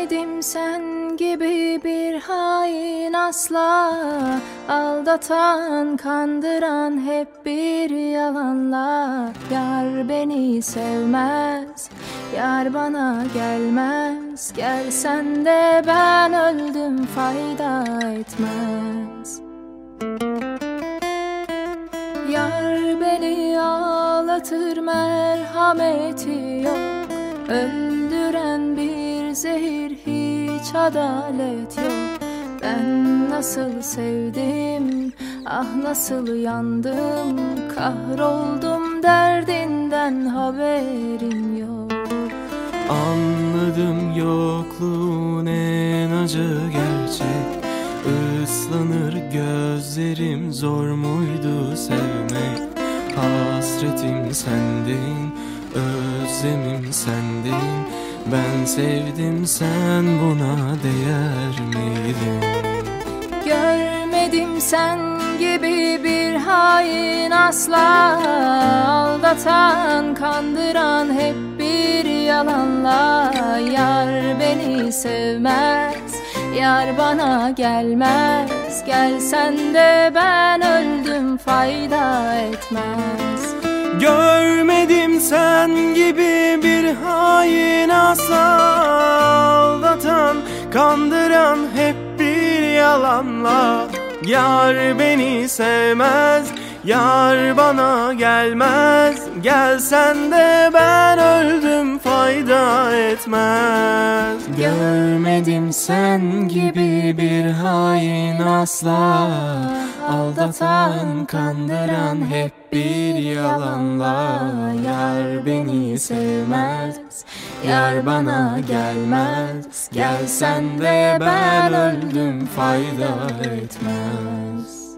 Görmedim sen gibi bir hain asla. Aldatan, kandıran hep bir yalanla. Yar beni sevmez, yar bana gelmez. Gelsen de ben öldüm, fayda etmez. Yar beni ağlatır, merhameti yok. Öldüren bir zehir, hiç adalet yok. Ben nasıl sevdim, ah nasıl yandım. Kahroldum, derdinden haberim yok. Anladım yokluğun en acı gerçek. Islanır gözlerim, zor muydu sevmek? Hasretim sendin, özlemim sendin. Ben sevdim, sen buna değer miydin? Görmedim sen gibi bir hain asla. Aldatan, kandıran hep bir yalanla. Yar beni sevmez, yar bana gelmez. Gelsen de ben öldüm, fayda etmez. Görmedim sen gibi bir hain asla. Aldatan, kandıran hep bir yalanla. Yar beni sevmez, yar bana gelmez. Gelsen de ben öldüm, fayda etmez. Görmedim sen gibi bir hain asla. Aldatan, kandıran hep bir yalanla. Yar beni sevmez, yar bana gelmez. Gelsen de ben öldüm, fayda etmez.